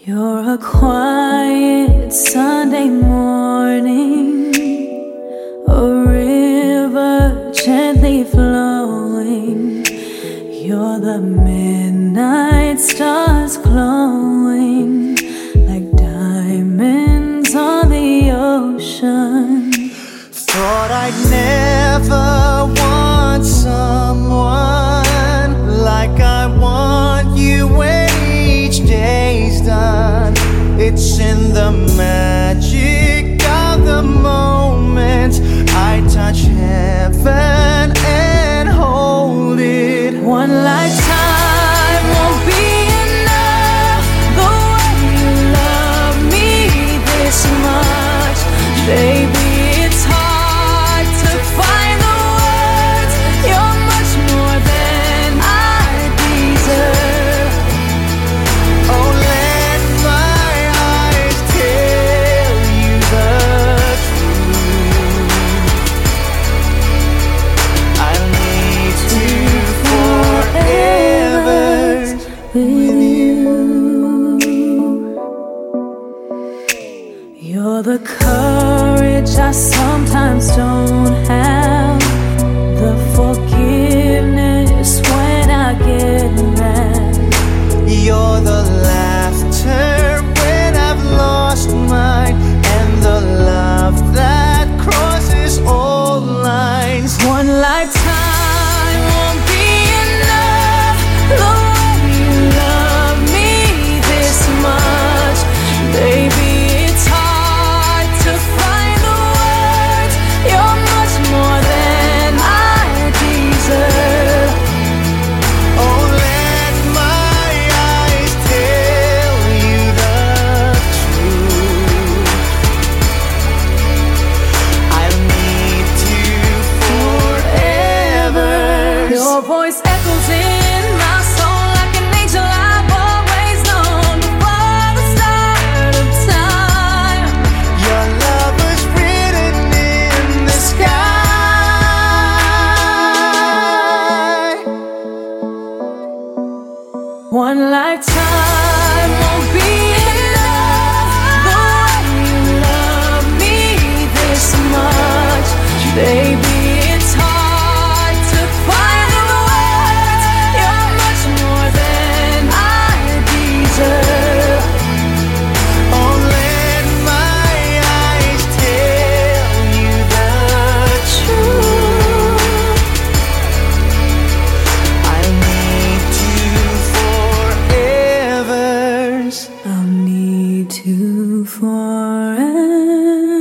You're a quiet Sunday morning, a river gently flowing. You're the midnight stars glowing like diamonds on the ocean. Thought I'd never want someone like I want you when each day's done. It's in the magic of the moment I touch heaven and hold it. One lifetime won't be enough. The way you love me this much, baby, it's hard to find the words. You're much more than I deserve. Oh, let my eyes tell you the truth. I need to forever with you. You're the courage I sometimes don't have, the forgiveness when I get mad. You're the laughter when I've lost mine, and the love that crosses all lines. One lifetime won't be enough. The way you love me this much, baby, it's hard to find the words. You're much more than I deserve. Oh, let my eyes tell you the truth. I'll need you forever. Your voice echoes in my soul like an angel I've always known before the start of time. Your love was written in the sky. One lifetime won't be enough. The way you love me this much, baby, it's hard to find the words. You're much more than I deserve. Oh, let my eyes tell you the truth. I need you forever. I'll need to forever.